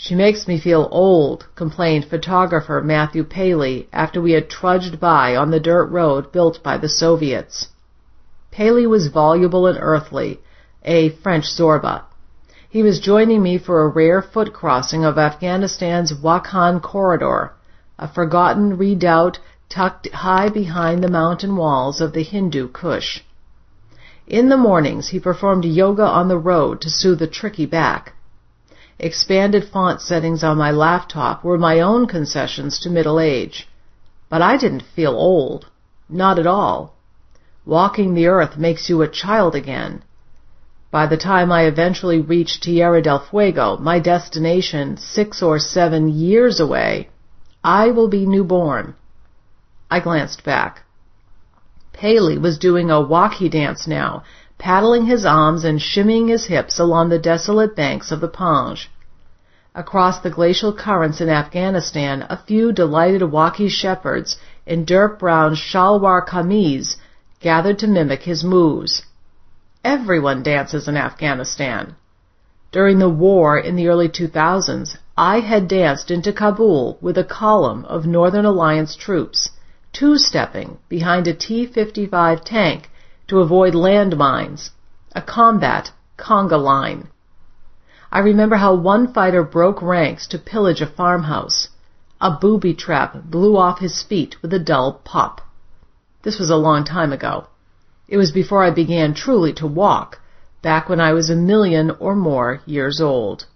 "She makes me feel old," complained photographer Matthew Paley after we had trudged by on the dirt road built by the Soviets. Paley was voluble and earthly, a French Zorba. He was joining me for a rare foot crossing of Afghanistan's Wakhan Corridor, a forgotten redoubt tucked high behind the mountain walls of the Hindu Kush. In the mornings, he performed yoga on the road to soothe a tricky back. Expanded font settings on my laptop were my own concessions to middle age. But I didn't feel old. Not at all. Walking the earth makes you a child again. By the time I eventually reached Tierra del Fuego, my destination 6 or 7 years away, I will be newborn. I glanced back. Paley was doing a walkie dance now, paddling his arms and shimmying his hips along the desolate banks of the Panj. Across the glacial currents in Afghanistan, a few delighted walkie shepherds in dirt-brown shalwar kameez gathered to mimic his moves. Everyone dances in Afghanistan. During the war in the early 2000s, I had danced into Kabul with a column of Northern Alliance troops, two-stepping behind a T-55 tank to avoid landmines, a combat conga line. I remember how one fighter broke ranks to pillage a farmhouse. A booby trap blew off his feet with a dull pop. This was a long time ago. It was before I began truly to walk, back when I was 1,000,000 or more years old.